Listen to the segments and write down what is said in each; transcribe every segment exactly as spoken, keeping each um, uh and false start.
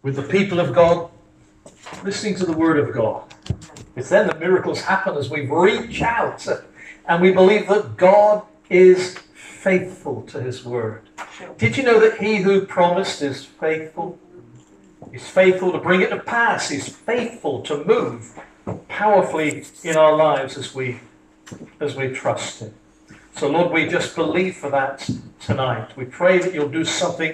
with the people of God, listening to the Word of God. It's then that miracles happen as we reach out and we believe that God is faithful to His Word. Did you know that He who promised is faithful? He's faithful to bring it to pass. He's faithful to move powerfully in our lives as we, as we trust Him. So Lord, we just believe for that tonight. We pray that you'll do something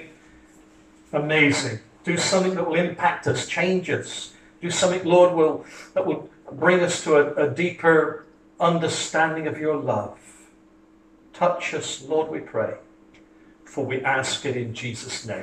amazing. Do something that will impact us, change us. Do something, Lord, will, that will bring us to a, a deeper understanding of your love. Touch us, Lord, we pray. For we ask it in Jesus' name.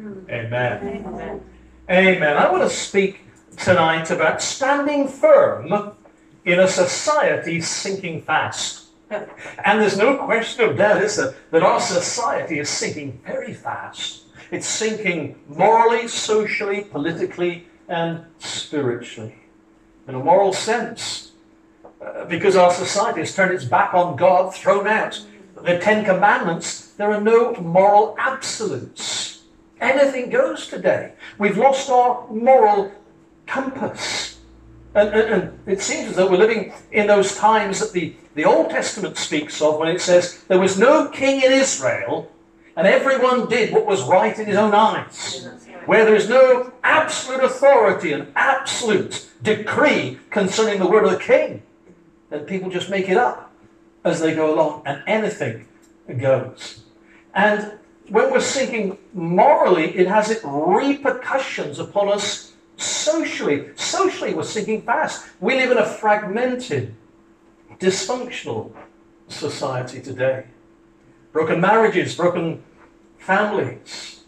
Amen. Amen. Amen. I want to speak tonight about standing firm in a society sinking fast. And there's no question of doubt, is there, that our society is sinking very fast. It's sinking morally, socially, politically, and spiritually. In a moral sense, uh, because our society has turned its back on God, thrown out the Ten Commandments, there are no moral absolutes. Anything goes today. We've lost our moral compass. And, and, and it seems as though we're living in those times that the, the Old Testament speaks of, when it says there was no king in Israel and everyone did what was right in his own eyes. Where there is no absolute authority and absolute decree concerning the word of the king, then people just make it up as they go along, and anything goes. And when we're sinking morally, it has its repercussions upon us socially. Socially, we're sinking fast. We live in a fragmented, dysfunctional society today. Broken marriages, broken families.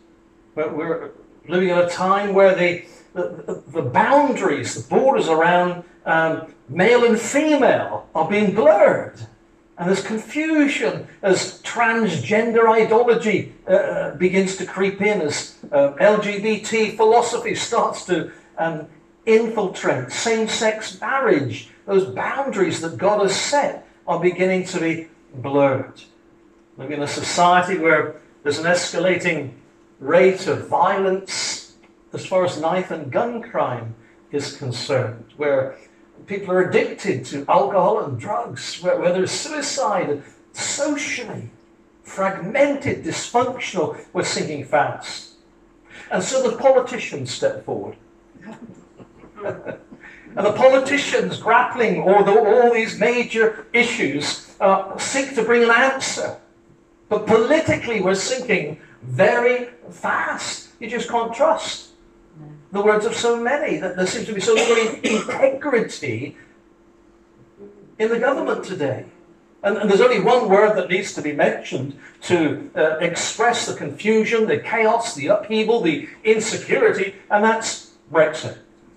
We're living in a time where the, the, the boundaries, the borders around um, male and female are being blurred. And there's confusion as transgender ideology uh, begins to creep in, as uh, L G B T philosophy starts to um, infiltrate same-sex marriage. Those boundaries that God has set are beginning to be blurred. Living in a society where there's an escalating rate of violence as far as knife and gun crime is concerned, where people are addicted to alcohol and drugs, where, where there's suicide, socially fragmented, dysfunctional, we're sinking fast. And so the politicians step forward. And the politicians grappling with all these major issues uh, seek to bring an answer. But politically we're sinking very fast. You just can't trust the words of so many, that there seems to be so little integrity in the government today. And, and there's only one word that needs to be mentioned to uh, express the confusion, the chaos, the upheaval, the insecurity, and that's Brexit.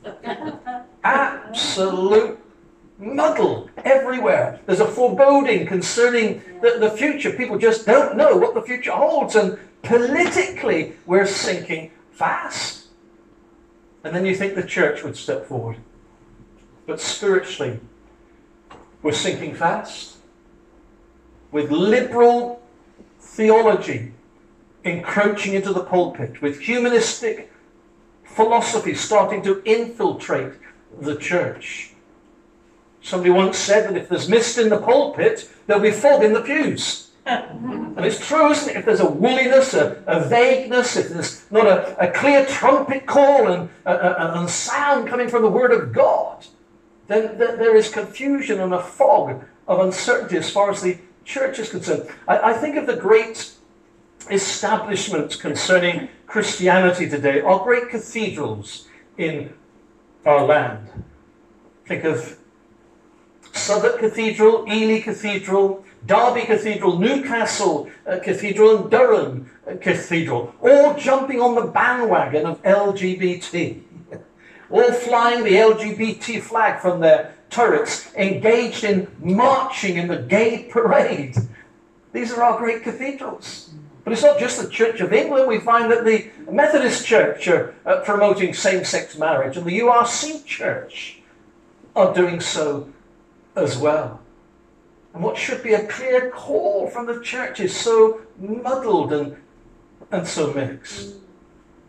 Absolute muddle everywhere. There's a foreboding concerning the, the future. People just don't know what the future holds, and politically we're sinking fast. And then you think the church would step forward. But spiritually, we're sinking fast. With liberal theology encroaching into the pulpit, with humanistic philosophy starting to infiltrate the church. Somebody once said that if there's mist in the pulpit, there'll be fog in the pews. And it's true, isn't it? If there's a woolliness, a, a vagueness, if there's not a, a clear trumpet call and, a, and sound coming from the Word of God, then th- there is confusion and a fog of uncertainty as far as the church is concerned. I, I think of the great establishments concerning Christianity today, our great cathedrals in our land. Think of Southwark Cathedral, Ely Cathedral, Derby Cathedral, Newcastle uh, Cathedral, and Durham uh, Cathedral, all jumping on the bandwagon of L G B T, all flying the L G B T flag from their turrets, engaged in marching in the gay parade. These are our great cathedrals. But it's not just the Church of England. We find that the Methodist Church are uh, promoting same-sex marriage, and the U R C Church are doing so as well. And what should be a clear call from the church is so muddled and, and so mixed.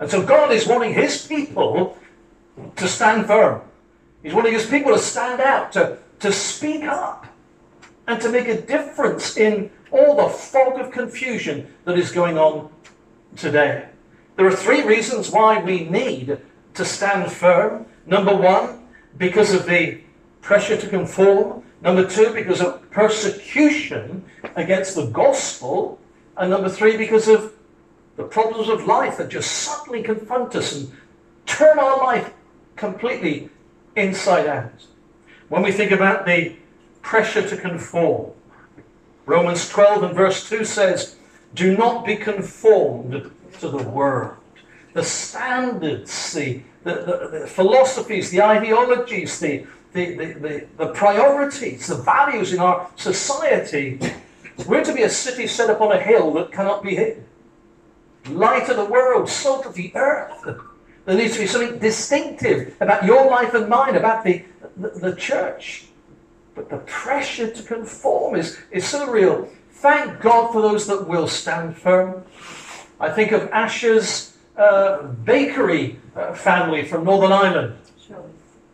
And so God is wanting his people to stand firm. He's wanting his people to stand out, to, to speak up, and to make a difference in all the fog of confusion that is going on today. There are three reasons why we need to stand firm. Number one, because of the pressure to conform. Number two, because of persecution against the gospel. And number three, because of the problems of life that just suddenly confront us and turn our life completely inside out. When we think about the pressure to conform, Romans twelve and verse two says, do not be conformed to the world. The standards, the, the, the, the philosophies, the ideologies, the, the, the, the, the priorities, the values in our society. We're to be a city set upon a hill that cannot be hidden. Light of the world, salt of the earth. There needs to be something distinctive about your life and mine, about the, the, the church. But the pressure to conform is, is so real. Thank God for those that will stand firm. I think of Asher's uh, bakery uh, family from Northern Ireland. Sure.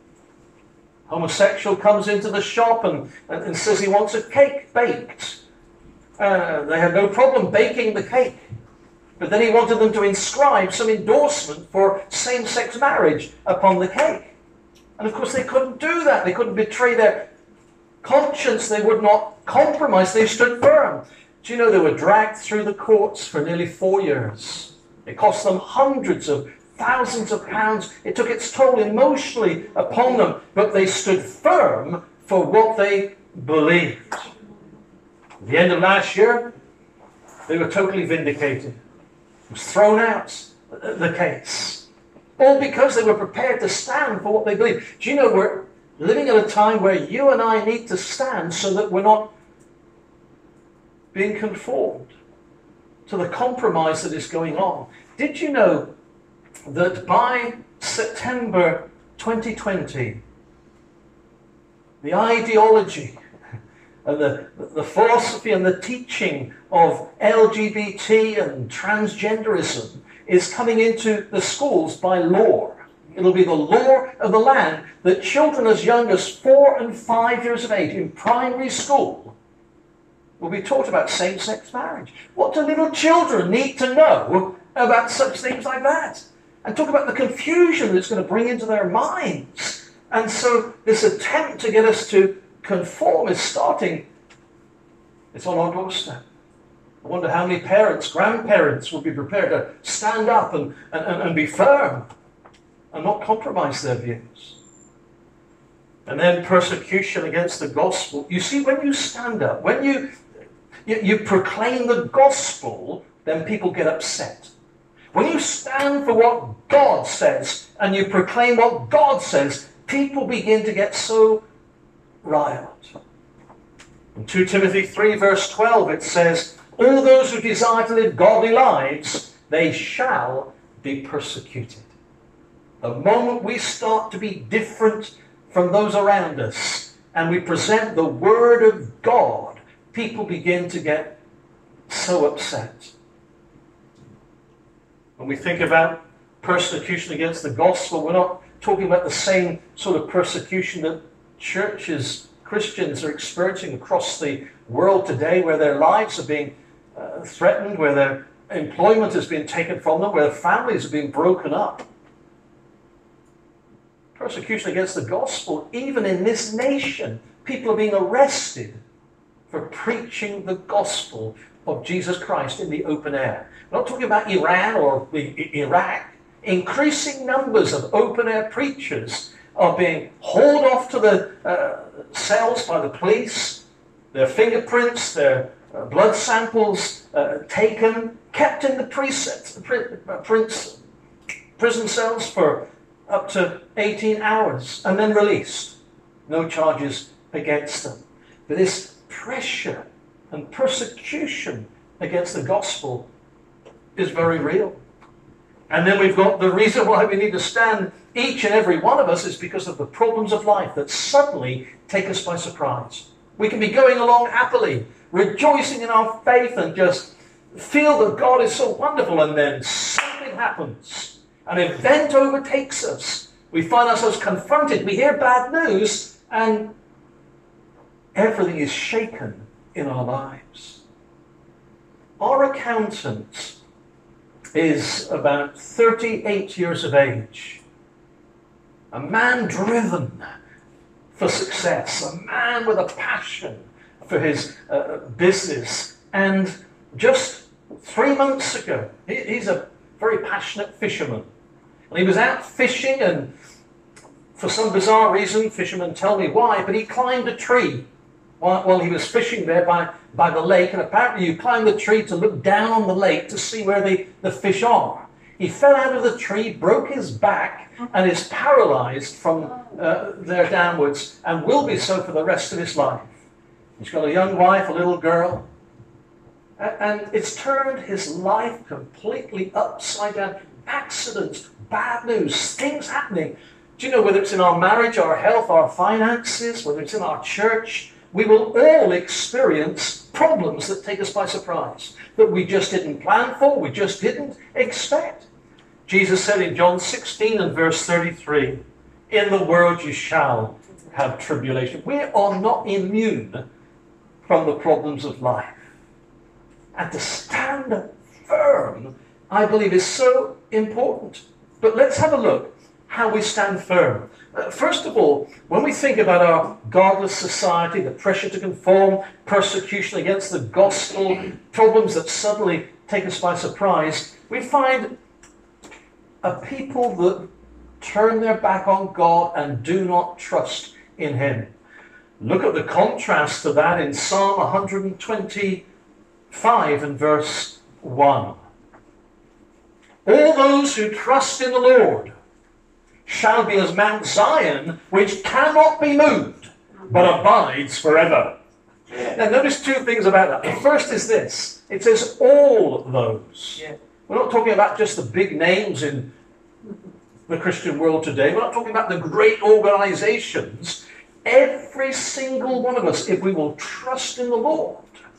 Homosexual comes into the shop and, and, and says he wants a cake baked. Uh, they had no problem baking the cake. But then he wanted them to inscribe some endorsement for same-sex marriage upon the cake. And of course they couldn't do that. They couldn't betray their conscience. They would not compromise. They stood firm. Do you know they were dragged through the courts for nearly four years? It cost them hundreds of thousands of pounds. It took its toll emotionally upon them. But they stood firm for what they believed. At the end of last year, they were totally vindicated. It was thrown out, the case. All because they were prepared to stand for what they believe. Do you know we're living at a time where you and I need to stand so that we're not being conformed to the compromise that is going on. Did you know that by September twenty twenty, the ideology and the, the philosophy and the teaching of L G B T and transgenderism is coming into the schools by law? It'll be the law of the land that children as young as four and five years of age in primary school will be taught about same-sex marriage. What do little children need to know about such things like that? And talk about the confusion that it's going to bring into their minds. And so this attempt to get us to conform is starting. It's on our doorstep. I wonder how many parents, grandparents will be prepared to stand up and, and, and be firm and not compromise their views. And then persecution against the gospel. You see, when you stand up, when you, you, you proclaim the gospel, then people get upset. When you stand for what God says and you proclaim what God says, people begin to get so riled. In Second Timothy three verse twelve it says, all those who desire to live godly lives, they shall be persecuted. The moment we start to be different from those around us and we present the Word of God, people begin to get so upset. When we think about persecution against the gospel, we're not talking about the same sort of persecution that churches, Christians are experiencing across the world today, where their lives are being uh, threatened, where their employment has been taken from them, where their families are being broken up. Persecution against the gospel, even in this nation, people are being arrested for preaching the gospel of Jesus Christ in the open air. We're not talking about Iran or Iraq. Increasing numbers of open-air preachers are being hauled off to the uh, cells by the police, their fingerprints, their uh, blood samples uh, taken, kept in the presets, prints, prison cells for up to eighteen hours, and then released. No charges against them. But this pressure and persecution against the gospel is very real. And then we've got the reason why we need to stand, each and every one of us, is because of the problems of life that suddenly take us by surprise. We can be going along happily, rejoicing in our faith and just feel that God is so wonderful, and then something happens An event overtakes us. We find ourselves confronted. We hear bad news, and everything is shaken in our lives. Our accountant is about thirty-eight years of age. A man driven for success. A man with a passion for his uh, business. And just three months ago, he, he's a very passionate fisherman. And he was out fishing, and for some bizarre reason, fishermen tell me why, but he climbed a tree while, while he was fishing there by, by the lake. And apparently you climb the tree to look down on the lake to see where the, the fish are. He fell out of the tree, broke his back, and is paralyzed from uh, there downwards, and will be so for the rest of his life. He's got a young wife, a little girl, and it's turned his life completely upside down. Accidents, bad news, things happening. Do you know, whether it's in our marriage, our health, our finances, whether it's in our church, we will all experience problems that take us by surprise, that we just didn't plan for, we just didn't expect. Jesus said in John sixteen and verse thirty-three, in the world you shall have tribulation. We are not immune from the problems of life. And to stand firm, I believe, is so important. But let's have a look how we stand firm. Uh, first of all, when we think about our godless society, the pressure to conform, persecution against the gospel, problems that suddenly take us by surprise, we find a people that turn their back on God and do not trust in him. Look at the contrast to that in Psalm one twenty-five and verse one. All those who trust in the Lord shall be as Mount Zion, which cannot be moved, but abides forever. Now notice two things about that. The first is this. It says all those. Yeah. We're not talking about just the big names in the Christian world today. We're not talking about the great organizations. Every single one of us, if we will trust in the Lord.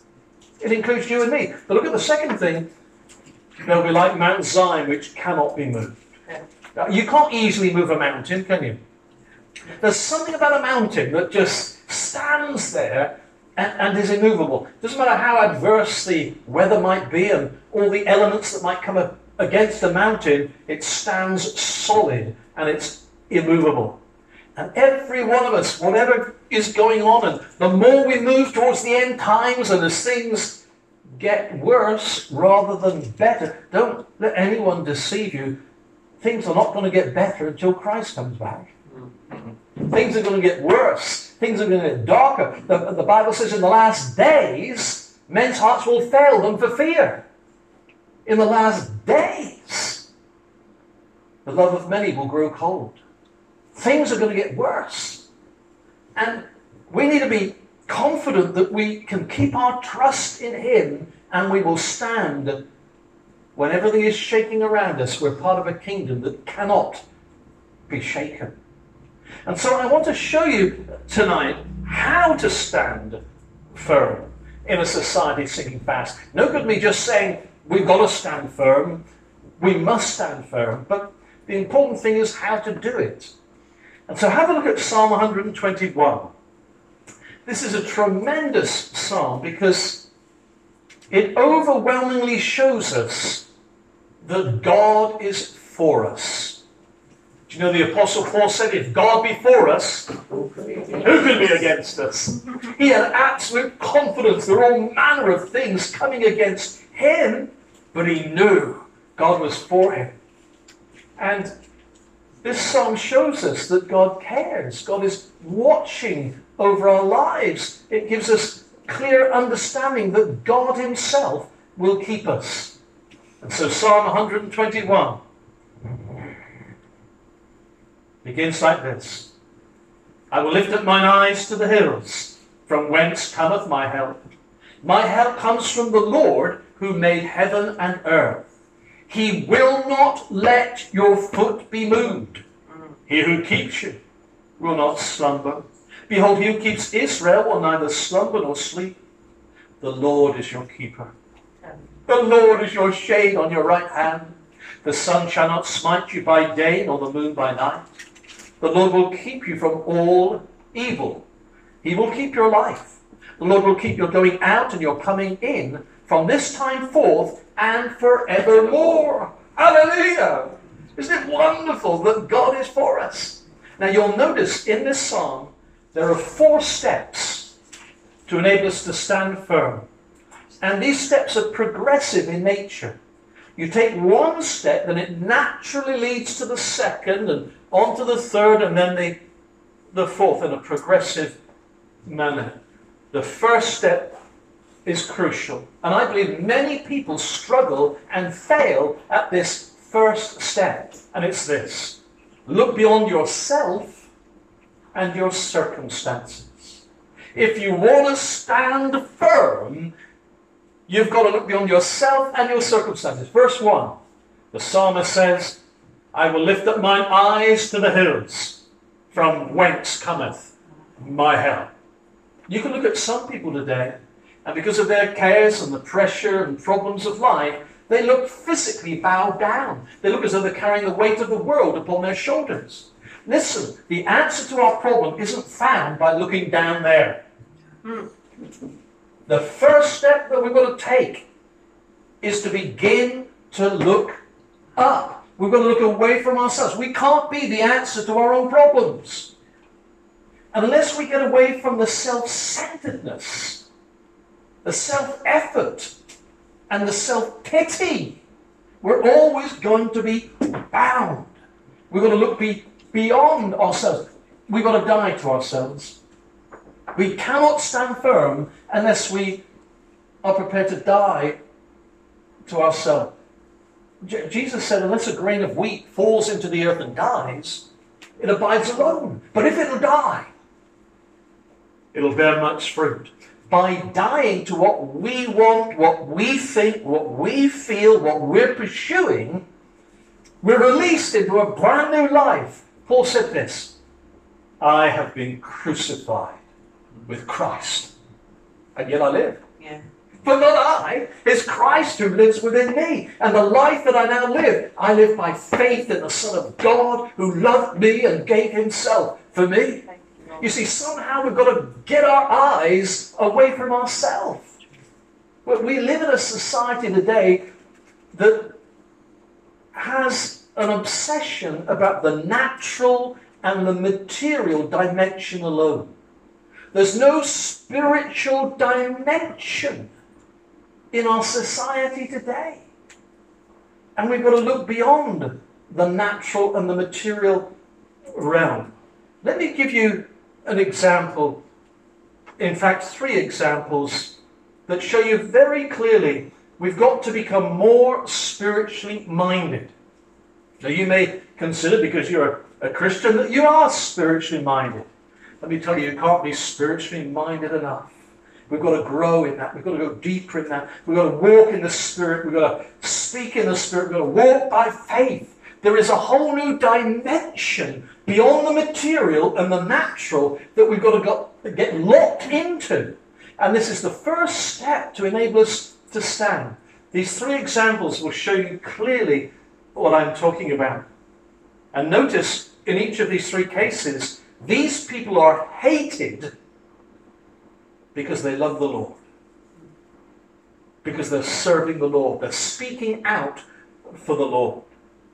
It includes you and me. But look at the second thing. They'll be like Mount Zion, which cannot be moved. Now, you can't easily move a mountain, can you? There's something about a mountain that just stands there and, and is immovable. Doesn't matter how adverse the weather might be and all the elements that might come up against the mountain, it stands solid and it's immovable. And every one of us, whatever is going on, and the more we move towards the end times and as things get worse rather than better, don't let anyone deceive you. Things are not going to get better until Christ comes back. Things are going to get worse. Things are going to get darker. The, the Bible says in the last days, men's hearts will fail them for fear. In the last days, the love of many will grow cold. Things are going to get worse. And we need to be confident that we can keep our trust in him and we will stand when everything is shaking around us. We're part of a kingdom that cannot be shaken. And so I want to show you tonight how to stand firm in a society sinking fast. No good me just saying we've got to stand firm. We must stand firm. But the important thing is how to do it. And so have a look at Psalm one twenty-one. This is a tremendous psalm because it overwhelmingly shows us that God is for us. Do you know the Apostle Paul said, if God be for us, who can be against us? He had absolute confidence. There were all manner of things coming against him, but he knew God was for him. And this psalm shows us that God cares. God is watching over our lives. It gives us clear understanding that God himself will keep us. And so Psalm one twenty-one begins like this. I will lift up mine eyes to the hills, from whence cometh my help. My help comes from the Lord who made heaven and earth. He will not let your foot be moved. He who keeps you will not slumber. Behold, he who keeps Israel will neither slumber nor sleep. The Lord is your keeper. The Lord is your shade on your right hand. The sun shall not smite you by day, nor the moon by night. The Lord will keep you from all evil. He will keep your life. The Lord will keep your going out and your coming in from this time forth and forevermore. Hallelujah! Isn't it wonderful that God is for us? Now you'll notice in this psalm there are four steps to enable us to stand firm. And these steps are progressive in nature. You take one step, then it naturally leads to the second, and on to the third, and then the, the fourth in a progressive manner. The first step is crucial. And I believe many people struggle and fail at this first step. And it's this. Look beyond yourself and your circumstances. If you want to stand firm, you've got to look beyond yourself and your circumstances. Verse one, the psalmist says, I will lift up mine eyes to the hills, from whence cometh my help. You can look at some people today, and because of their cares and the pressure and problems of life, they look physically bowed down. They look as though they're carrying the weight of the world upon their shoulders. Listen, the answer to our problem isn't found by looking down there. The first step that we've got to take is to begin to look up. We've got to look away from ourselves. We can't be the answer to our own problems unless we get away from the self-centeredness, the self-effort, and the self-pity. We're always going to be bound. We've got to look be beyond ourselves. We've got to die to ourselves. We cannot stand firm unless we are prepared to die to ourselves. J- Jesus said, unless a grain of wheat falls into the earth and dies, it abides alone. But if it'll die, it'll bear much fruit. By dying to what we want, what we think, what we feel, what we're pursuing, we're released into a brand new life. Paul said this, I have been crucified with Christ, and yet I live. Yeah. But not I, it's Christ who lives within me. And the life that I now live, I live by faith in the Son of God who loved me and gave himself for me. You see, somehow we've got to get our eyes away from ourselves. We live in a society today that has an obsession about the natural and the material dimension alone. There's no spiritual dimension in our society today. And we've got to look beyond the natural and the material realm. Let me give you an example, in fact three examples, that show you very clearly we've got to become more spiritually minded. Now you may consider, because you're a Christian, that you are spiritually minded. Let me tell you, you can't be spiritually minded enough. We've got to grow in that. We've got to go deeper in that. We've got to walk in the Spirit. We've got to speak in the Spirit. We've got to walk by faith. There is a whole new dimension beyond the material and the natural that we've got to go, get locked into. And this is the first step to enable us to stand. These three examples will show you clearly what I'm talking about. And notice in each of these three cases, these people are hated because they love the Lord. Because they're serving the Lord. They're speaking out for the Lord.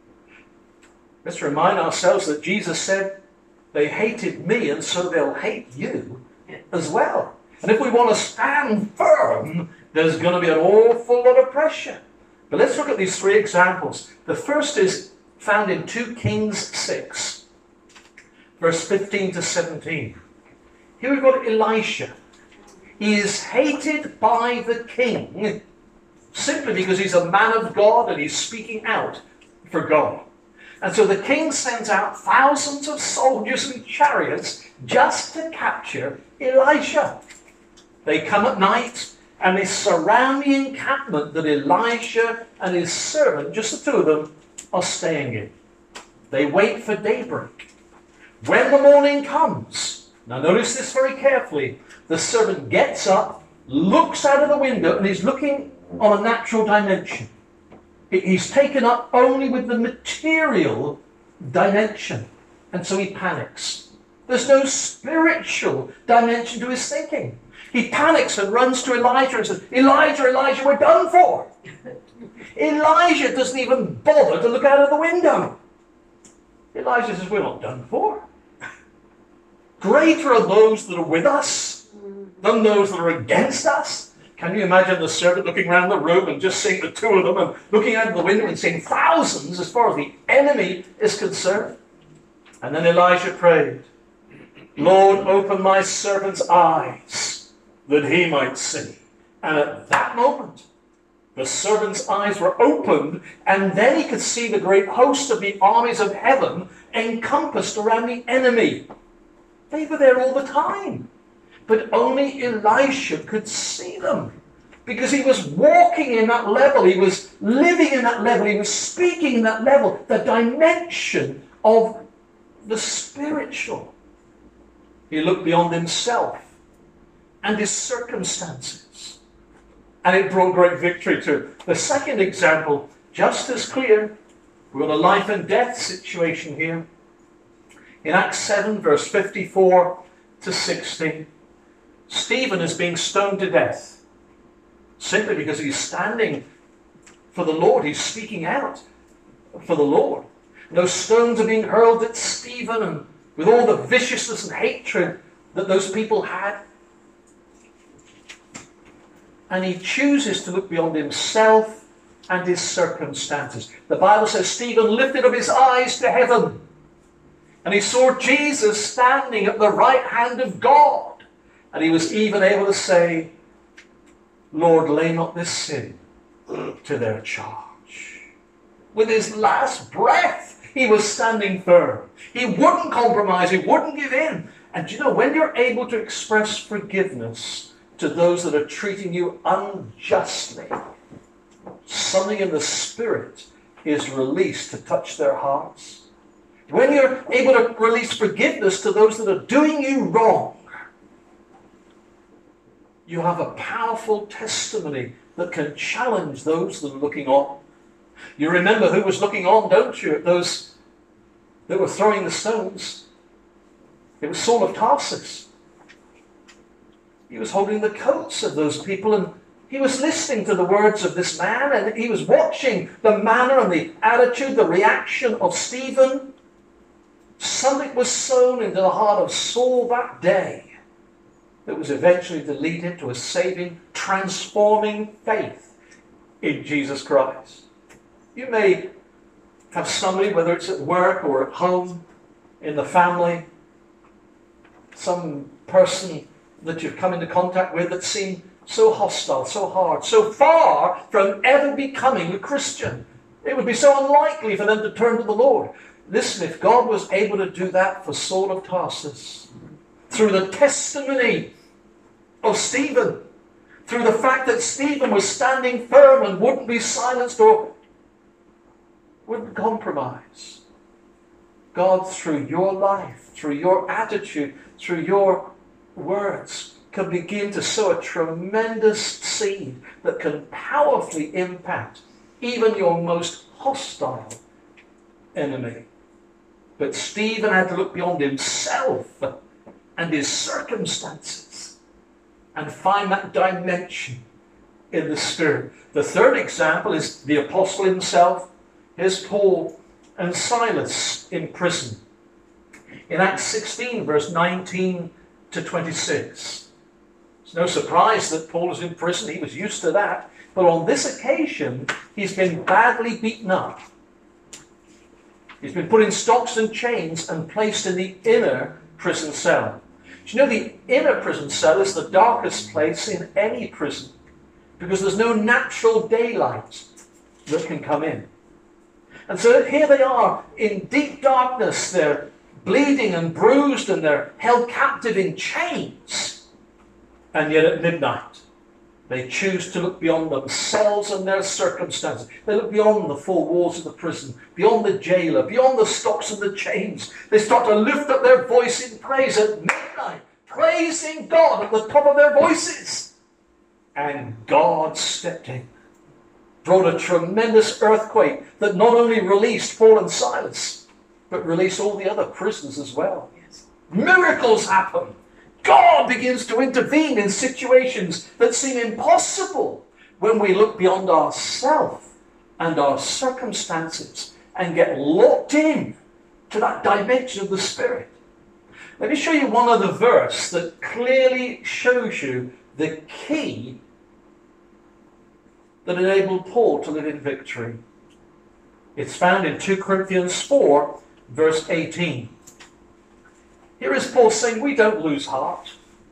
Let's remind ourselves that Jesus said, they hated me and so they'll hate you as well. And if we want to stand firm, there's going to be an awful lot of pressure. But let's look at these three examples. The first is found in two Kings six, verse fifteen to seventeen. Here we've got Elisha. He is hated by the king simply because he's a man of God and he's speaking out for God. And so the king sends out thousands of soldiers and chariots just to capture Elisha. They come at night and they surround the encampment that Elisha and his servant, just the two of them, are staying in. They wait for daybreak. When the morning comes, now notice this very carefully, the servant gets up, looks out of the window, and is looking on a natural dimension. He's taken up only with the material dimension. And so he panics. There's no spiritual dimension to his thinking. He panics and runs to Elijah and says, Elijah, Elijah, we're done for. Elijah doesn't even bother to look out of the window. Elijah says, we're not done for. Greater are those that are with us than those that are against us. Can you imagine the servant looking around the room and just seeing the two of them and looking out of the window and seeing thousands as far as the enemy is concerned? And then Elijah prayed, Lord, open my servant's eyes that he might see. And at that moment, the servant's eyes were opened, and then he could see the great host of the armies of heaven encompassed around the enemy. They were there all the time. But only Elisha could see them. Because he was walking in that level. He was living in that level. He was speaking in that level. The dimension of the spiritual. He looked beyond himself and his circumstances. And it brought great victory too. The second example, just as clear. We've got a life and death situation here. In Acts seven, verse fifty-four to sixty, Stephen is being stoned to death. Simply because he's standing for the Lord. He's speaking out for the Lord. Those stones are being hurled at Stephen, and with all the viciousness and hatred that those people had. And he chooses to look beyond himself and his circumstances. The Bible says Stephen lifted up his eyes to heaven, and he saw Jesus standing at the right hand of God. And he was even able to say, Lord, lay not this sin to their charge. With his last breath, he was standing firm. He wouldn't compromise. He wouldn't give in. And you know, when you're able to express forgiveness to those that are treating you unjustly, something in the Spirit is released to touch their hearts. When you're able to release forgiveness to those that are doing you wrong, you have a powerful testimony that can challenge those that are looking on. You remember who was looking on, don't you, at those that were throwing the stones? It was Saul of Tarsus. He was holding the coats of those people, and he was listening to the words of this man, and he was watching the manner and the attitude, the reaction of Stephen. Something was sown into the heart of Saul that day that was eventually to lead him to a saving, transforming faith in Jesus Christ. You may have somebody, whether it's at work or at home, in the family, some person that you've come into contact with that seemed so hostile, so hard, so far from ever becoming a Christian. It would be so unlikely for them to turn to the Lord. Listen, if God was able to do that for Saul of Tarsus, through the testimony of Stephen, through the fact that Stephen was standing firm and wouldn't be silenced or wouldn't compromise, God, through your life, through your attitude, through your words, can begin to sow a tremendous seed that can powerfully impact even your most hostile enemy. But Stephen had to look beyond himself and his circumstances and find that dimension in the Spirit. The third example is the apostle himself. Here's Paul and Silas in prison. In Acts sixteen, verse nineteen to twenty-six. It's no surprise that Paul is in prison. He was used to that. But on this occasion, he's been badly beaten up. He's been put in stocks and chains and placed in the inner prison cell. Do you know the inner prison cell is the darkest place in any prison because there's no natural daylight that can come in. And so here they are in deep darkness. They're bleeding and bruised and they're held captive in chains. And yet at midnight, they choose to look beyond themselves and their circumstances. They look beyond the four walls of the prison, beyond the jailer, beyond the stocks and the chains. They start to lift up their voice in praise at midnight, praising God at the top of their voices. And God stepped in. brought a tremendous earthquake that not only released Paul and Silas, but released all the other prisoners as well. Yes. Miracles happen. God begins to intervene in situations that seem impossible when we look beyond ourselves and our circumstances and get locked in to that dimension of the Spirit. Let me show you one other verse that clearly shows you the key that enabled Paul to live in victory. It's found in two Corinthians four, verse eighteen. Here is Paul saying, we don't lose heart.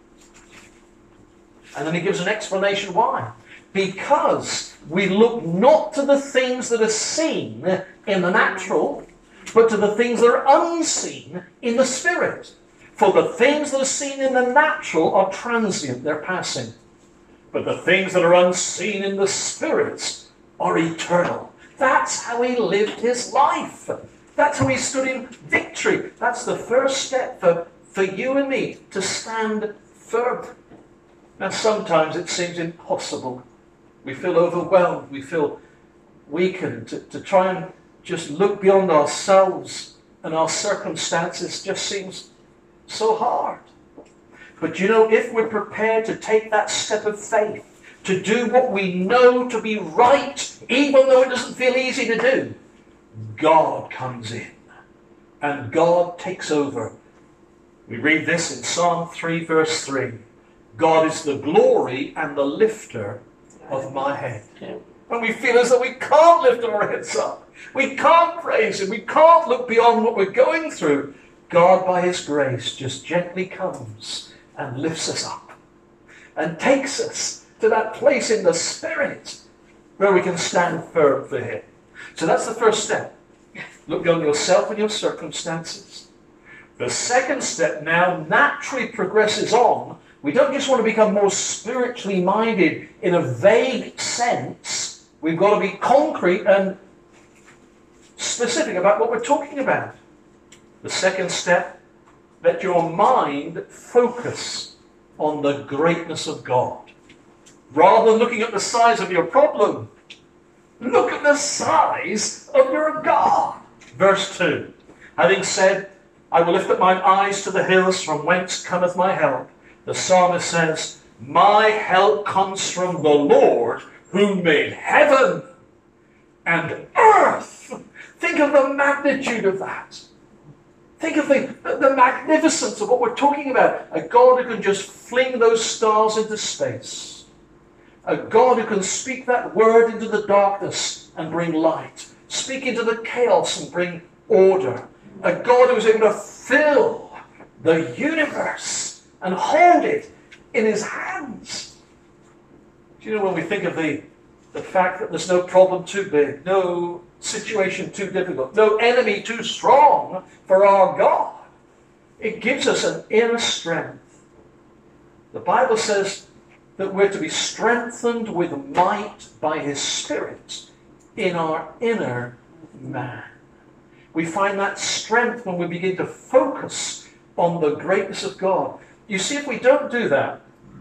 And then he gives an explanation why. Because we look not to the things that are seen in the natural, but to the things that are unseen in the Spirit. For the things that are seen in the natural are transient, they're passing. But the things that are unseen in the Spirit are eternal. That's how he lived his life. That's how he stood in victory. That's the first step for, for you and me, to stand firm. Now sometimes it seems impossible. We feel overwhelmed. We feel weakened. To, to try and just look beyond ourselves and our circumstances just seems so hard. But you know, if we're prepared to take that step of faith, to do what we know to be right, even though it doesn't feel easy to do, God comes in and God takes over. We read this in Psalm three, verse three. God is the glory and the lifter of my head. When we feel as though we can't lift our heads up, we can't praise Him, we can't look beyond what we're going through, God, by His grace, just gently comes and lifts us up and takes us to that place in the Spirit where we can stand firm for Him. So that's the first step. Look beyond yourself and your circumstances. The second step now naturally progresses on. We don't just want to become more spiritually minded in a vague sense. We've got to be concrete and specific about what we're talking about. The second step, let your mind focus on the greatness of God. Rather than looking at the size of your problem, look at the size of your God. Verse two, having said, I will lift up mine eyes to the hills, from whence cometh my help. The psalmist says, my help comes from the Lord who made heaven and earth. Think of the magnitude of that. Think of the, the magnificence of what we're talking about. A God who can just fling those stars into space. A God who can speak that word into the darkness and bring light. Speak into the chaos and bring order. A God who is able to fill the universe and hold it in His hands. Do you know, when we think of the, the fact that there's no problem too big, no situation too difficult, no enemy too strong for our God, it gives us an inner strength. The Bible says that we're to be strengthened with might by His Spirit in our inner man. We find that strength when we begin to focus on the greatness of God. You see, if we don't do that,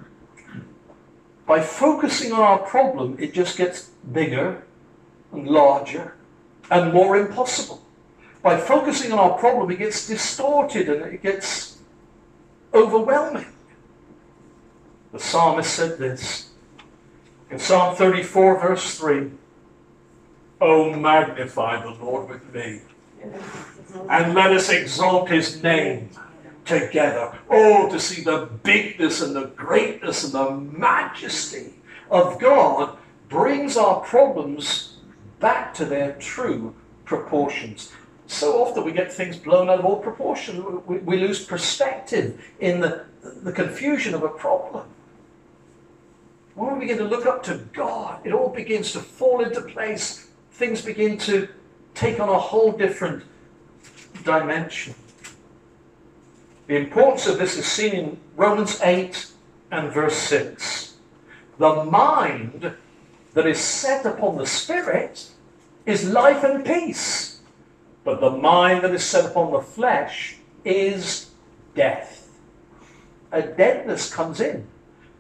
by focusing on our problem, it just gets bigger and larger and more impossible. By focusing on our problem, it gets distorted and it gets overwhelming. The psalmist said this in Psalm thirty-four, verse three, oh, magnify the Lord with me, and let us exalt His name together. Oh, to see the bigness and the greatness and the majesty of God brings our problems back to their true proportions. So often we get things blown out of all proportion. We, we lose perspective in the, the confusion of a problem. When we begin to look up to God, it all begins to fall into place. Things begin to take on a whole different dimension. The importance of this is seen in Romans eight and verse six. The mind that is set upon the Spirit is life and peace, but the mind that is set upon the flesh is death. A deadness comes in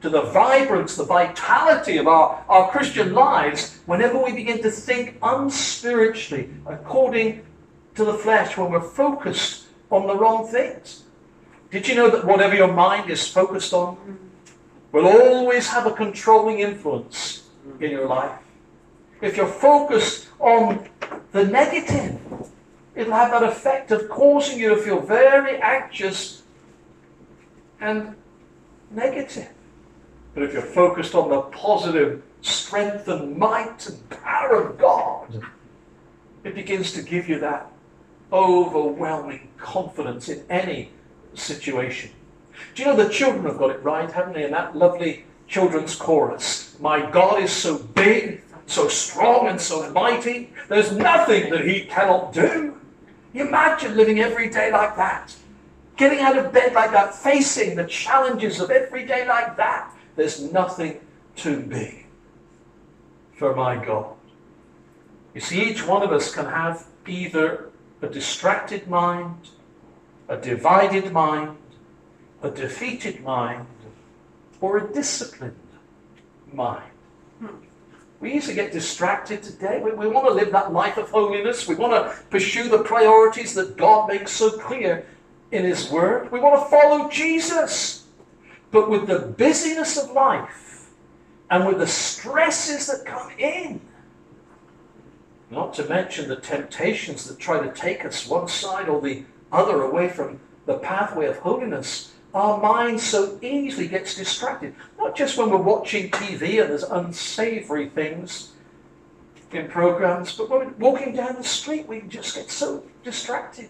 to the vibrance, the vitality of our, our Christian lives whenever we begin to think unspiritually, according to the flesh, when we're focused on the wrong things. Did you know that whatever your mind is focused on will always have a controlling influence in your life? If you're focused on the negative, it'll have that effect of causing you to feel very anxious and negative. But if you're focused on the positive strength and might and power of God, it begins to give you that overwhelming confidence in any situation. Do you know the children have got it right, haven't they? In that lovely children's chorus, my God is so big, so strong and so mighty, there's nothing that he cannot do. You imagine living every day like that, getting out of bed like that, facing the challenges of every day like that. There's nothing too big for my God. You see, each one of us can have either a distracted mind, a divided mind, a defeated mind, or a disciplined mind. We easily get distracted today. We, we want to live that life of holiness. We want to pursue the priorities that God makes so clear in his word. We want to follow Jesus. But with the busyness of life and with the stresses that come in, not to mention the temptations that try to take us one side or the other away from the pathway of holiness, our mind so easily gets distracted. Not just when we're watching T V and there's unsavory things in programs, but when we're walking down the street, we just get so distracted.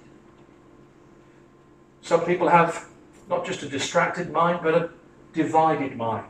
Some people have not just a distracted mind, but a divided mind.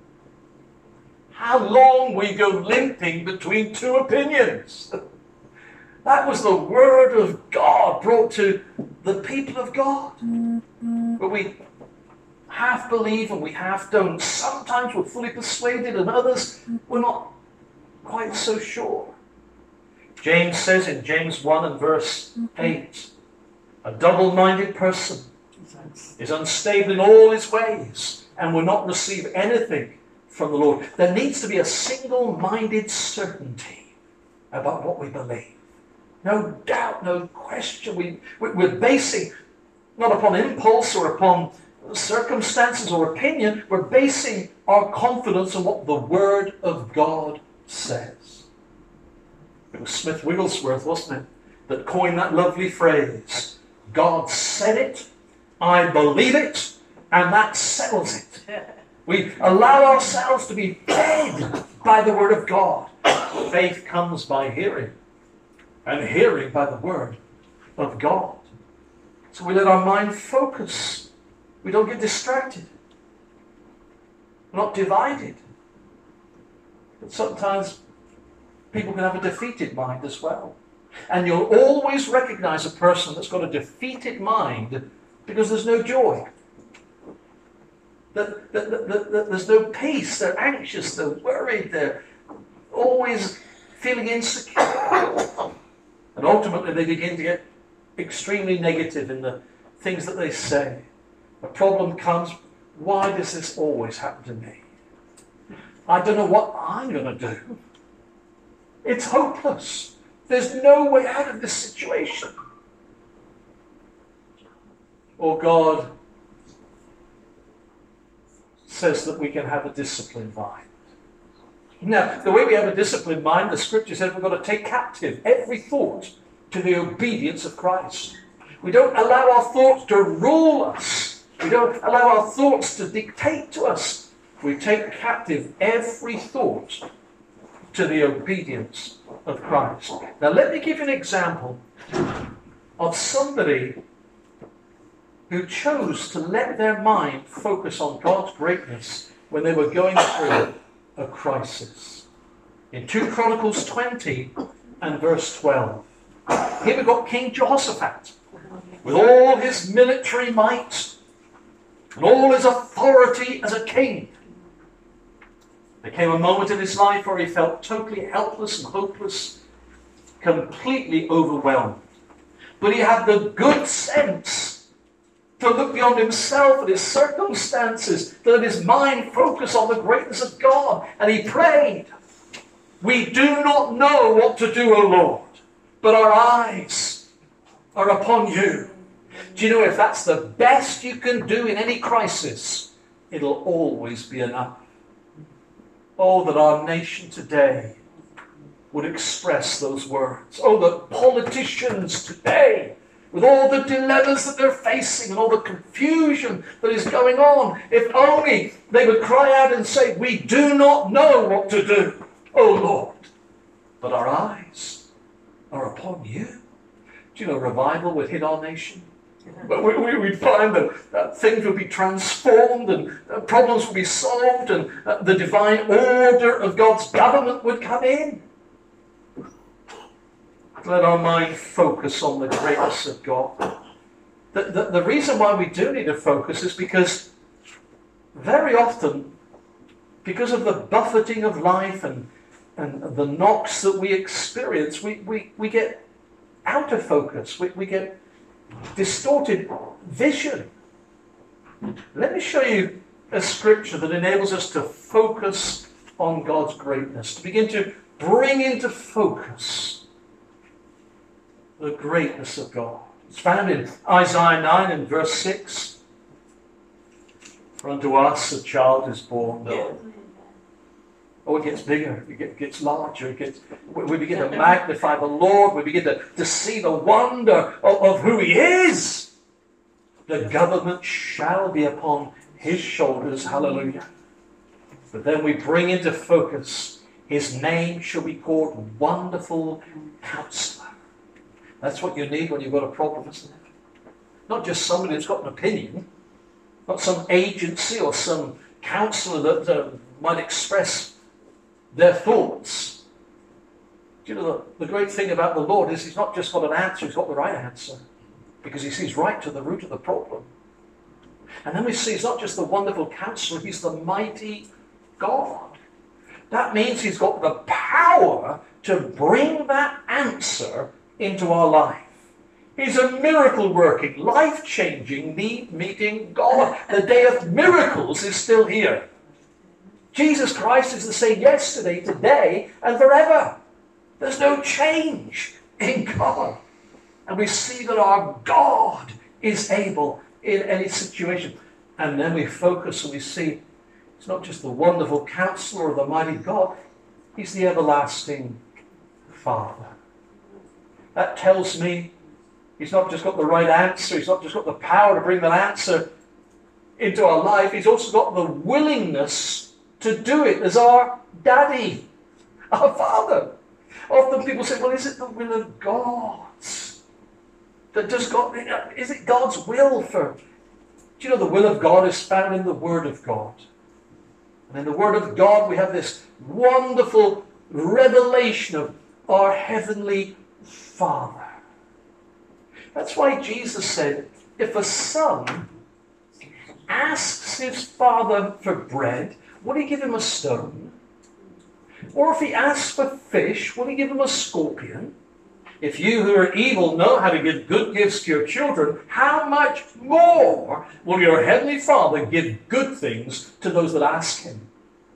How long we go limping between two opinions. That was the word of God brought to the people of God. But we half believe and we half don't. Sometimes we're fully persuaded and others we're not quite so sure. James says in James one and verse eight, a double-minded person is unstable in all his ways and will not receive anything from the Lord. There needs to be a single-minded certainty about what we believe. No doubt, no question. We, we're basing not upon impulse or upon circumstances or opinion. We're basing our confidence on what the Word of God says. It was Smith Wigglesworth, wasn't it, that coined that lovely phrase, God said it, I believe it, and that settles it. We allow ourselves to be fed by the Word of God. Faith comes by hearing, and hearing by the Word of God. So we let our mind focus. We don't get distracted. We're not divided. But sometimes people can have a defeated mind as well. And you'll always recognize a person that's got a defeated mind because there's no joy. That, that, that, that, that there's no peace. They're anxious. They're worried. They're always feeling insecure. And ultimately they begin to get extremely negative in the things that they say. A problem comes, why does this always happen to me? I don't know what I'm going to do. It's hopeless. There's no way out of this situation. Or God says that we can have a disciplined mind. Now, the way we have a disciplined mind, the scripture says we've got to take captive every thought to the obedience of Christ. We don't allow our thoughts to rule us. We don't allow our thoughts to dictate to us. We take captive every thought to the obedience of Christ. Now, let me give you an example of somebody who chose to let their mind focus on God's greatness when they were going through a crisis. In Second Chronicles twenty and verse twelve, here we've got King Jehoshaphat with all his military might and all his authority as a king. There came a moment in his life where he felt totally helpless and hopeless, completely overwhelmed. But he had the good sense to look beyond himself and his circumstances, to let his mind focus on the greatness of God. And he prayed, we do not know what to do, O Lord, but our eyes are upon you. Do you know, if that's the best you can do in any crisis, it'll always be enough. Oh, that our nation today would express those words. Oh, that politicians today, with all the dilemmas that they're facing and all the confusion that is going on, if only they would cry out and say, we do not know what to do, oh Lord, but our eyes are upon you. Do you know, revival would hit our nation? But we, we, we'd find that, that things would be transformed and uh, problems would be solved and uh, the divine order of God's government would come in. Let our mind focus on the greatness of God. The, the, the reason why we do need to focus is because very often, because of the buffeting of life and, and the knocks that we experience, we, we, we get out of focus. We, we get distorted vision. Let me show you a scripture that enables us to focus on God's greatness, to begin to bring into focus the greatness of God. It's found in Isaiah nine and verse six. For unto us a child is born. Oh, it gets bigger, it gets larger, it gets, we begin to magnify the Lord, we begin to, to see the wonder of, of who He is. The government shall be upon His shoulders, hallelujah. But then we bring into focus, His name shall be called Wonderful Counselor. That's what you need when you've got a problem, isn't it? Not just somebody who's got an opinion, not some agency or some counsellor that uh, might express their thoughts. Do you know, the, the great thing about the Lord is He's not just got an answer, He's got the right answer. Because He sees right to the root of the problem. And then we see He's not just the wonderful counselor, He's the mighty God. That means He's got the power to bring that answer into our life. He's a miracle working, life changing, need meeting God. The day of miracles is still here. Jesus Christ is the same yesterday, today, and forever. There's no change in God. And we see that our God is able in any situation. And then we focus and we see it's not just the wonderful counselor or the mighty God, He's the everlasting Father. That tells me He's not just got the right answer, He's not just got the power to bring that answer into our life, He's also got the willingness to do it as our daddy, our Father. Often people say, well, is it the will of God? That does God, is it God's will for... Do you know the will of God is found in the Word of God? And in the Word of God we have this wonderful revelation of our Heavenly Father. That's why Jesus said, if a son asks his father for bread, will he give him a stone? Or if he asks for fish, will he give him a scorpion? If you who are evil know how to give good gifts to your children, how much more will your Heavenly Father give good things to those that ask Him?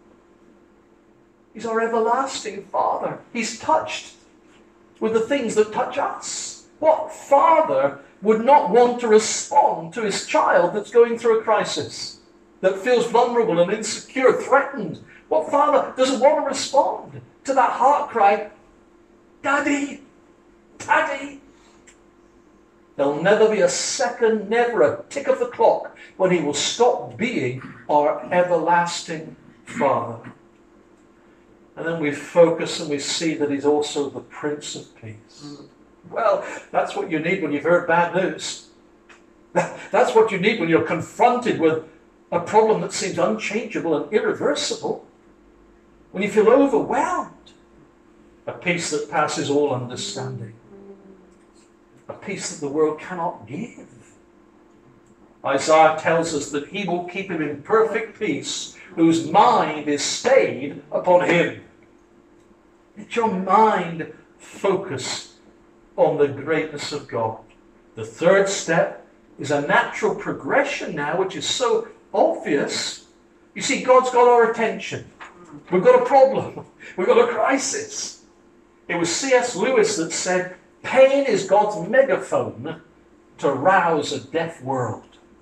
He's our everlasting Father. He's touched with the things that touch us. What father would not want to respond to his child that's going through a crisis, that feels vulnerable and insecure, threatened? What father doesn't want to respond to that heart cry, Daddy, Daddy? There'll never be a second, never a tick of the clock when He will stop being our everlasting Father. And then we focus and we see that He's also the Prince of Peace. Well, that's what you need when you've heard bad news. That's what you need when you're confronted with a problem that seems unchangeable and irreversible. When you feel overwhelmed. A peace that passes all understanding. A peace that the world cannot give. Isaiah tells us that He will keep him in perfect peace, whose mind is stayed upon Him. Let your mind focus on the greatness of God. The third step is a natural progression now, which is so obvious. You see, God's got our attention. We've got a problem. We've got a crisis. It was C S Lewis that said, pain is God's megaphone to rouse a deaf world.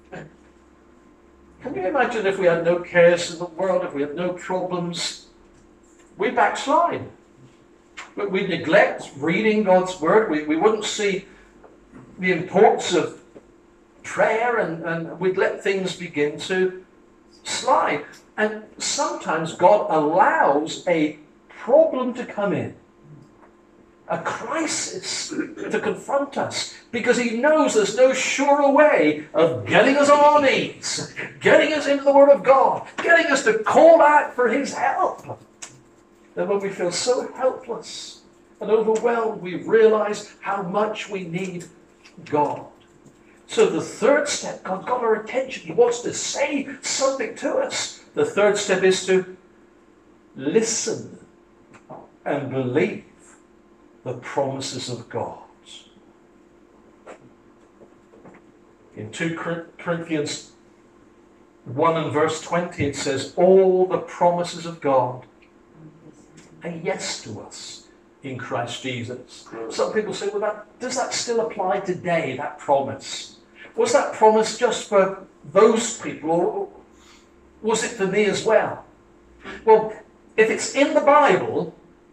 Can you imagine if we had no cares in the world, if we had no problems? We backslide. We neglect reading God's word. We, we wouldn't see the importance of prayer, and, and we'd let things begin to slide. And sometimes God allows a problem to come in, a crisis to confront us, because he knows there's no surer way of getting us on our knees, getting us into the Word of God, getting us to call out for his help, than when we feel so helpless and overwhelmed, we realize how much we need God. So the third step, God got our attention. He wants to say something to us. The third step is to listen and believe the promises of God. In two Corinthians one and verse twenty, it says, all the promises of God are yes to us in Christ Jesus. Some people say, well, that, does that still apply today, that promise? Was that promise just for those people, or was it for me as well? Well, if it's in the Bible,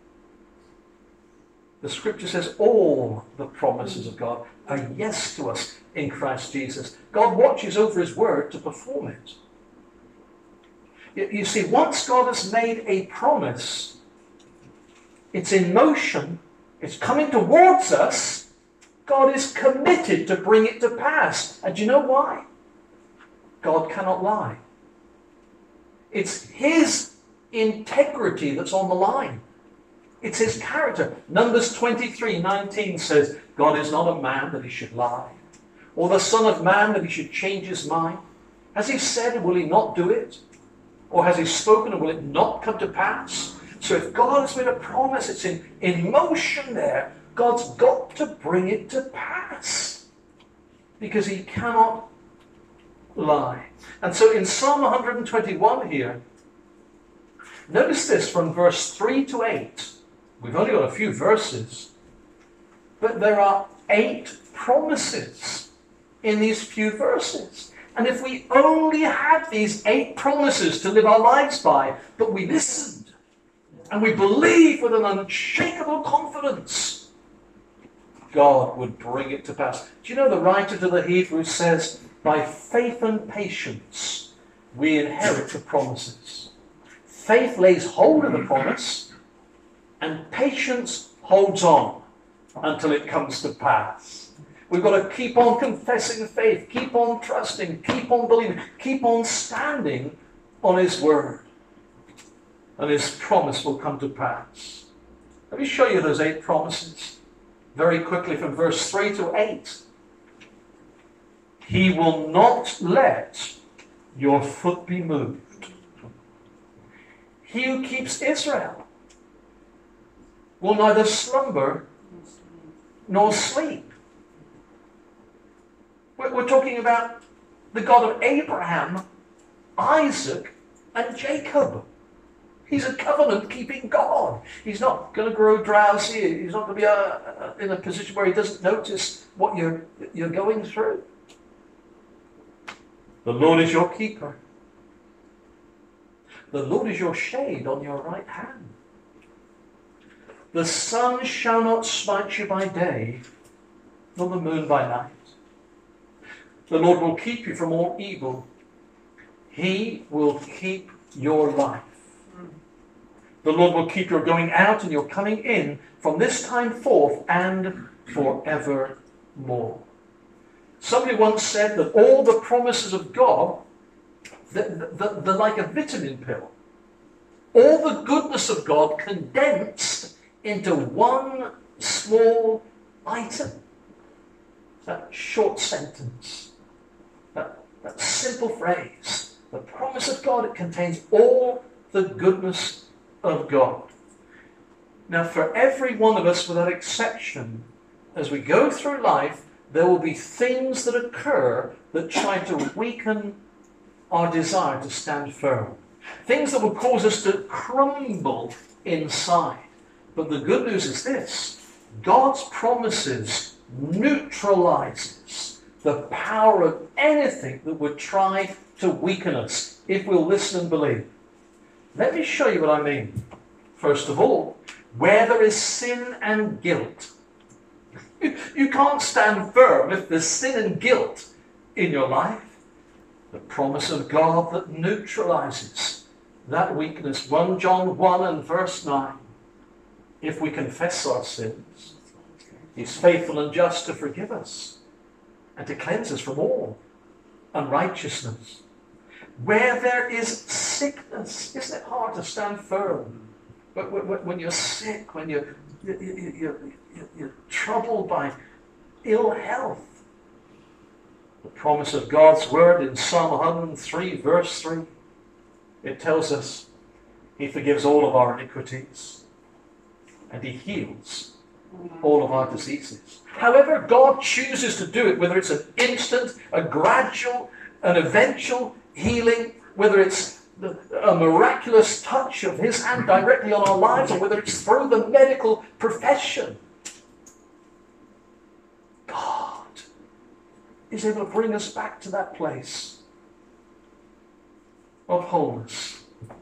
the scripture says all the promises of God are yes to us in Christ Jesus. God watches over his word to perform it. You, you see, once God has made a promise, it's in motion, it's coming towards us. God is committed to bring it to pass. And do you know why? God cannot lie. It's his integrity that's on the line. It's his character. Numbers twenty-three nineteen says, God is not a man that he should lie, or the son of man that he should change his mind. Has he said, and will he not do it? Or has he spoken, and will it not come to pass? So if God has made a promise, it's in, in motion there. God's got to bring it to pass, because he cannot lie. And so in Psalm one twenty-one here, notice this from verse three to eight. We've only got a few verses, but there are eight promises in these few verses. And if we only had these eight promises to live our lives by, but we listened and we believe with an unshakable confidence, God would bring it to pass. Do you know the writer to the Hebrews says, by faith and patience we inherit the promises. Faith lays hold of the promise, and patience holds on until it comes to pass. We've got to keep on confessing faith, keep on trusting, keep on believing, keep on standing on his word. And his promise will come to pass. Let me show you those eight promises very quickly from verse three to eight. He will not let your foot be moved. He who keeps Israel will neither slumber nor sleep. We're talking about the God of Abraham, Isaac, and Jacob. He's a covenant-keeping God. He's not going to grow drowsy. He's not going to be a, a, in a position where he doesn't notice what you're, you're going through. The Lord is your keeper. The Lord is your shade on your right hand. The sun shall not smite you by day, nor the moon by night. The Lord will keep you from all evil. He will keep your life. The Lord will keep your going out and your coming in from this time forth and forevermore. Somebody once said that all the promises of God, they're, they're, they're like a vitamin pill. All the goodness of God condensed into one small item. That short sentence, that, that simple phrase, the promise of God, it contains all the goodness of God. Now, for every one of us without exception, as we go through life, there will be things that occur that try to weaken our desire to stand firm. Things that will cause us to crumble inside. But the good news is this: God's promises neutralizes the power of anything that would try to weaken us if we'll listen and believe. Let me show you what I mean. First of all, where there is sin and guilt, you can't stand firm if there's sin and guilt in your life. The promise of God that neutralizes that weakness. First John one and verse nine. If we confess our sins, He's faithful and just to forgive us and to cleanse us from all unrighteousness. Where there is sickness, isn't it hard to stand firm? But when you're sick, when you're, you're, you're troubled by ill health, the promise of God's word in Psalm one hundred three, verse three, it tells us He forgives all of our iniquities and He heals all of our diseases. However God chooses to do it, whether it's an instant, a gradual, an eventual healing, whether it's the, a miraculous touch of His hand directly on our lives, or whether it's through the medical profession, God is able to bring us back to that place of wholeness.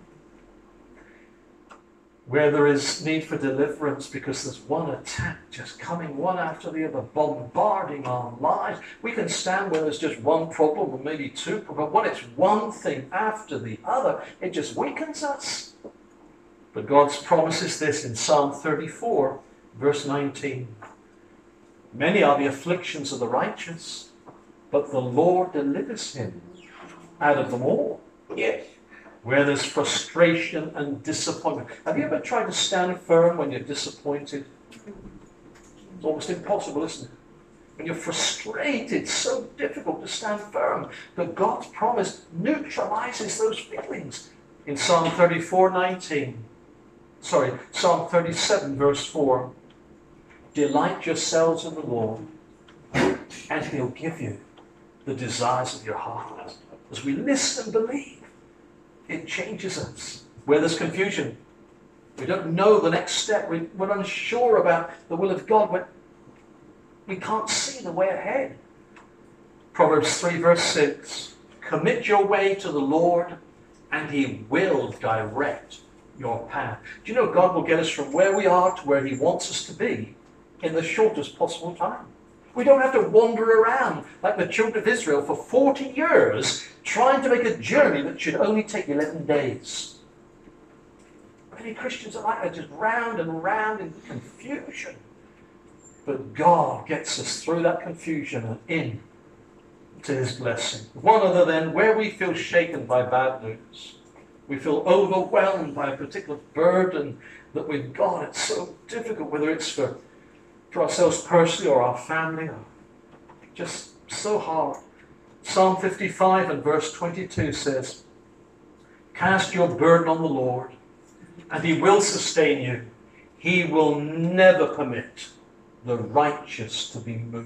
Where there is need for deliverance because there's one attack just coming one after the other, bombarding our lives. We can stand where there's just one problem or maybe two problems, but when it's one thing after the other, it just weakens us. But God's promise is this in Psalm thirty-four, verse nineteen. Many are the afflictions of the righteous, but the Lord delivers him out of them all. Yes. Where there's frustration and disappointment. Have you ever tried to stand firm when you're disappointed? It's almost impossible, isn't it? When you're frustrated, it's so difficult to stand firm. But God's promise neutralizes those feelings. In Psalm thirty-four, nineteen, sorry, Psalm thirty-seven, verse four, delight yourselves in the Lord, and He'll give you the desires of your heart. As we listen and believe, it changes us. Where there's confusion, we don't know the next step, we, we're unsure about the will of God, we're, we can't see the way ahead. Proverbs three, verse six, commit your way to the Lord, and He will direct your path. Do you know God will get us from where we are to where He wants us to be in the shortest possible time? We don't have to wander around like the children of Israel for forty years trying to make a journey that should only take eleven days. Many Christians are like that, just round and round in confusion. But God gets us through that confusion and in to His blessing. One other then, where we feel shaken by bad news, we feel overwhelmed by a particular burden that we've got. It's so difficult, whether it's for for ourselves personally or our family, or just so hard. Psalm fifty-five and verse twenty-two says, cast your burden on the Lord, and He will sustain you. He will never permit the righteous to be moved.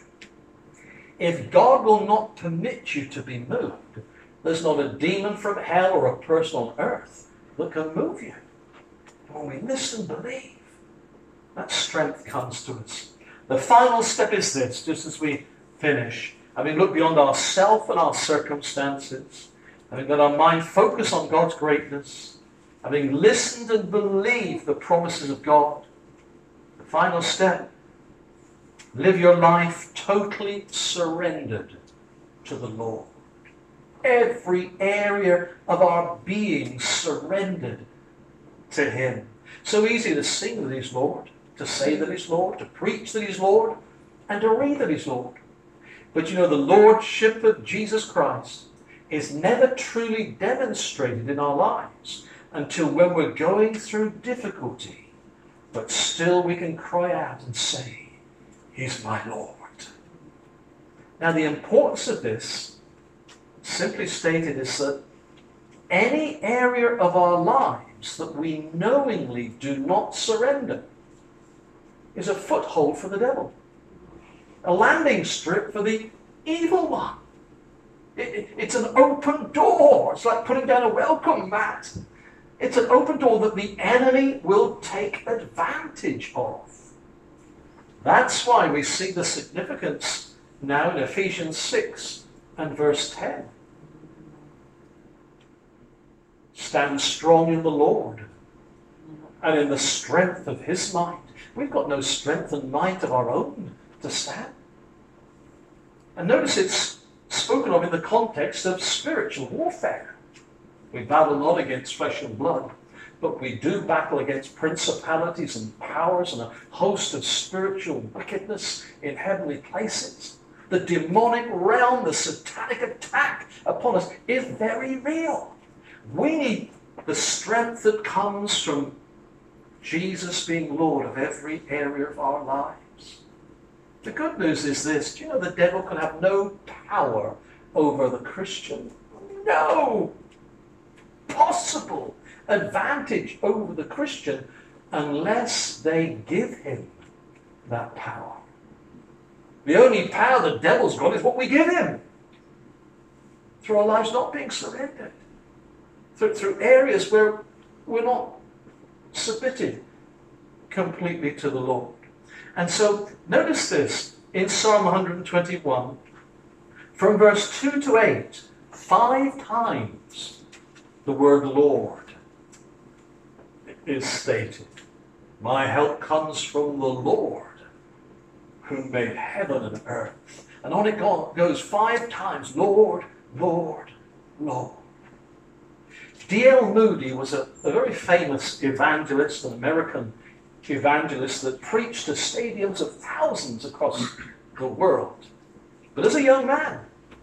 If God will not permit you to be moved, there's not a demon from hell or a person on earth that can move you. When we listen and believe, that strength comes to us. The final step is this, just as we finish. Having looked beyond ourselves and our circumstances, having let our mind focus on God's greatness, having listened and believed the promises of God, the final step, live your life totally surrendered to the Lord. Every area of our being surrendered to Him. So easy to sing that He's Lord, to say that He's Lord, to preach that He's Lord, and to read that He's Lord. But you know, the Lordship of Jesus Christ is never truly demonstrated in our lives until when we're going through difficulty, but still we can cry out and say, He's my Lord. Now the importance of this, simply stated, is that any area of our lives that we knowingly do not surrender is a foothold for the devil. a landing strip for the evil one. It, it, it's an open door. It's like putting down a welcome mat. It's an open door that the enemy will take advantage of. That's why we see the significance now in Ephesians six and verse ten. Stand strong in the Lord and in the strength of his might. We've got no strength and might of our own to stand. And notice it's spoken of in the context of spiritual warfare. We battle not against flesh and blood, but we do battle against principalities and powers and a host of spiritual wickedness in heavenly places. The demonic realm, the satanic attack upon us is very real. We need the strength that comes from Jesus being Lord of every area of our lives. The good news is this. Do you know the devil can have no power over the Christian? No possible advantage over the Christian unless they give him that power. The only power the devil's got is what we give him. Through our lives not being surrendered. Through, through areas where we're not submitted completely to the Lord. And so notice this in Psalm one twenty-one, from verse two to eight, five times the word Lord is stated. My help comes from the Lord who made heaven and earth. And on it goes five times, Lord, Lord, Lord. D L Moody was a, a very famous evangelist, an American evangelist that preached to stadiums of thousands across the world. But as a young man,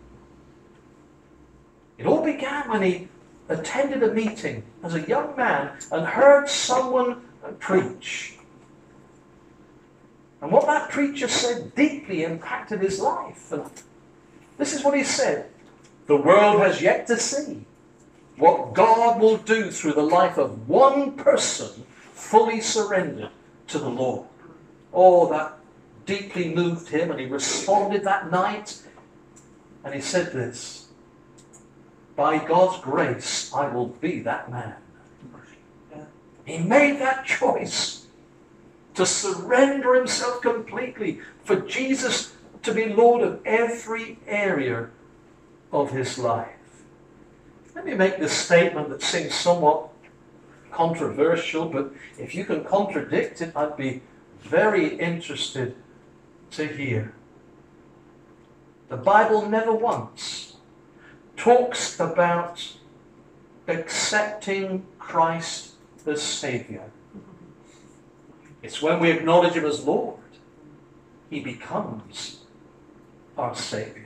it all began when he attended a meeting as a young man and heard someone preach. And what that preacher said deeply impacted his life. And this is what he said. The world has yet to see what God will do through the life of one person fully surrendered to the Lord. Oh, that deeply moved him, and he responded that night, and he said this, by God's grace, I will be that man. He made that choice to surrender himself completely for Jesus to be Lord of every area of his life. Let me make this statement that seems somewhat controversial, but if you can contradict it, I'd be very interested to hear. The Bible never once talks about accepting Christ as Savior. It's when we acknowledge him as Lord, he becomes our Savior.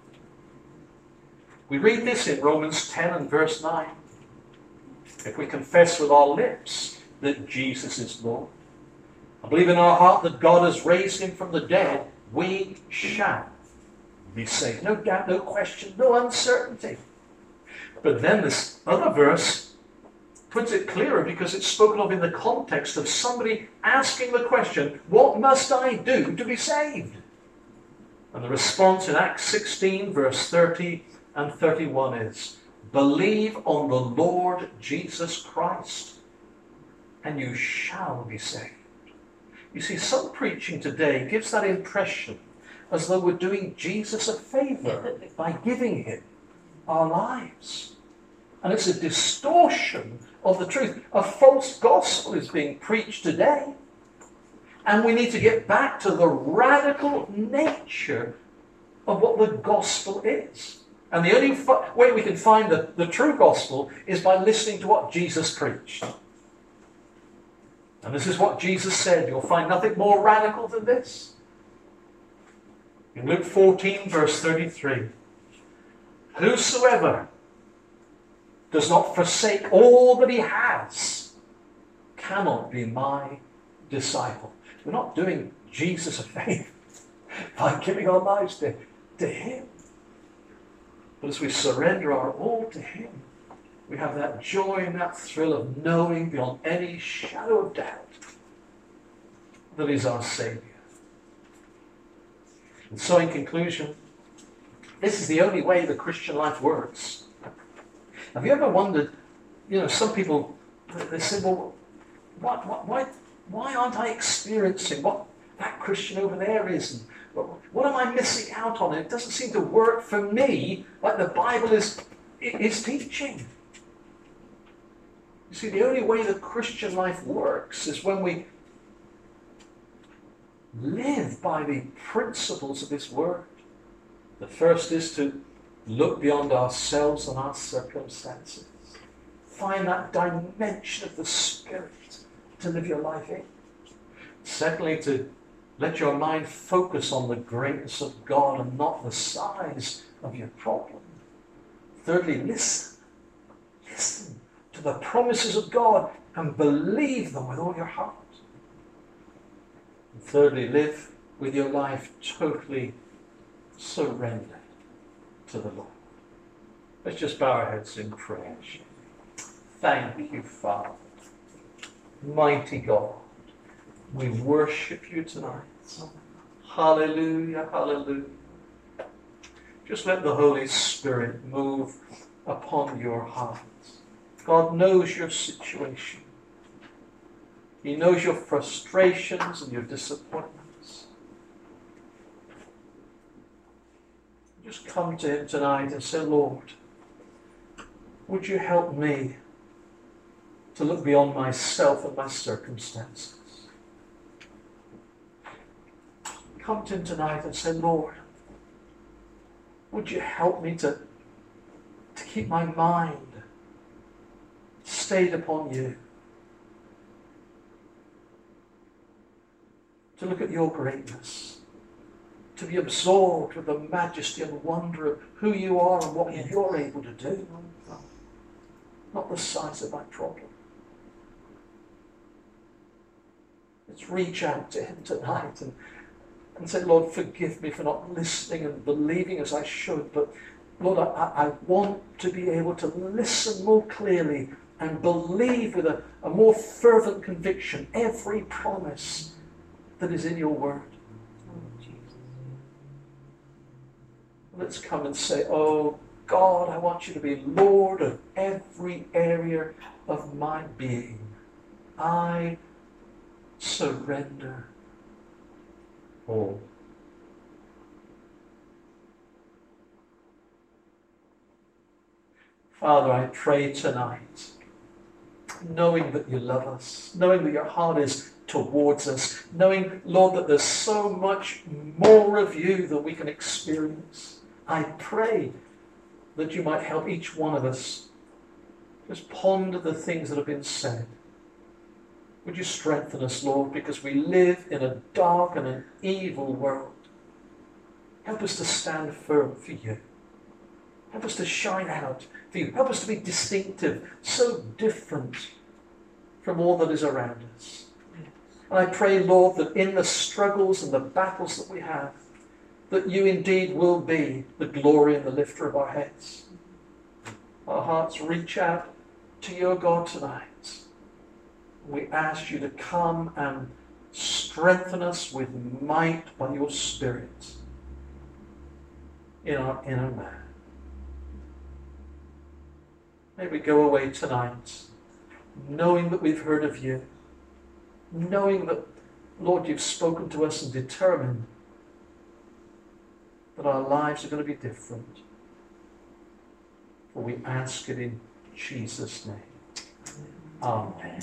We read this in Romans ten and verse nine. If we confess with our lips that Jesus is Lord, and believe in our heart that God has raised him from the dead, we shall be saved. No doubt, no question, no uncertainty. But then this other verse puts it clearer because it's spoken of in the context of somebody asking the question, what must I do to be saved? And the response in Acts sixteen, verse thirty and thirty-one is, believe on the Lord Jesus Christ, and you shall be saved. You see, some preaching today gives that impression as though we're doing Jesus a favor by giving him our lives. And it's a distortion of the truth. A false gospel is being preached today. And we need to get back to the radical nature of what the gospel is. And the only way we can find the, the true gospel is by listening to what Jesus preached. And this is what Jesus said. You'll find nothing more radical than this. In Luke fourteen, verse thirty-three, whosoever does not forsake all that he has cannot be my disciple. We're not doing Jesus a favor by giving our lives to, to him. But as we surrender our all to him, we have that joy and that thrill of knowing beyond any shadow of doubt that he's our Savior. And so in conclusion, this is the only way the Christian life works. Have you ever wondered, you know, some people, they say, well, why, why, why aren't I experiencing what that Christian over there is? And what am I missing out on? It doesn't seem to work for me like the Bible is, is teaching. You see, the only way the Christian life works is when we live by the principles of His Word. The first is to look beyond ourselves and our circumstances. Find that dimension of the Spirit to live your life in. Secondly, to let your mind focus on the greatness of God and not the size of your problem. Thirdly, listen. Listen to the promises of God and believe them with all your heart. And thirdly, live with your life totally surrendered to the Lord. Let's just bow our heads in prayer. Thank you, Father. Mighty God, we worship you tonight. Hallelujah, hallelujah. Just let the Holy Spirit move upon your heart. God knows your situation. He knows your frustrations and your disappointments. Just come to Him tonight and say, Lord, would you help me to look beyond myself and my circumstances? Come to Him tonight and say, Lord, would you help me to, to keep my mind stayed upon you? To look at your greatness, to be absorbed with the majesty and wonder of who you are and what you're able to do, not the size of my problem. Let's reach out to Him tonight and, and say, Lord, forgive me for not listening and believing as I should, but Lord, I, I want to be able to listen more clearly and believe with a, a more fervent conviction every promise that is in your word. Oh, Jesus. Let's come and say, oh God, I want you to be Lord of every area of my being. I surrender all. Father, I pray tonight, knowing that you love us, knowing that your heart is towards us, knowing, Lord, that there's so much more of you than we can experience. I pray that you might help each one of us just ponder the things that have been said. Would you strengthen us, Lord, because we live in a dark and an evil world. Help us to stand firm for you. Help us to shine out for you. Help us to be distinctive, so different from all that is around us. And I pray, Lord, that in the struggles and the battles that we have, that you indeed will be the glory and the lifter of our heads. Our hearts reach out to your God tonight. We ask you to come and strengthen us with might by your Spirit in our inner man. May we go away tonight knowing that we've heard of you, knowing that, Lord, you've spoken to us and determined that our lives are going to be different. For we ask it in Jesus' name. Amen.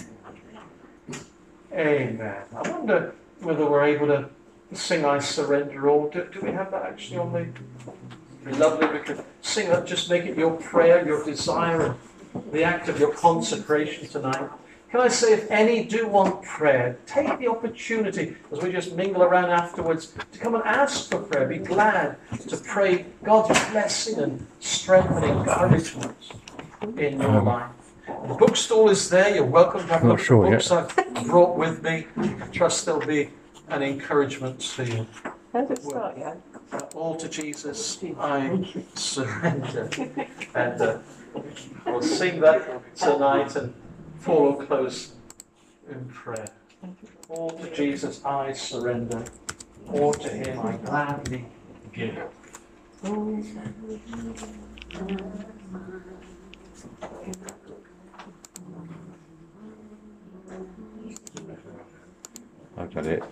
Amen. I wonder whether we're able to sing I Surrender All. Do, do we have that actually on the... It'd be lovely if we could sing that. Just make it your prayer, your desire, and the act of your consecration tonight. Can I say, if any do want prayer, take the opportunity, as we just mingle around afterwards, to come and ask for prayer. Be glad to pray God's blessing and strength and encouragement in your life. The bookstall is there. You're welcome to have a look at the books I've brought with me. I trust there'll be an encouragement to you. How does it start, yeah? All to Jesus I surrender. And uh, we'll sing that tonight and follow close in prayer. All to Jesus I surrender. All to Him I gladly I've got it.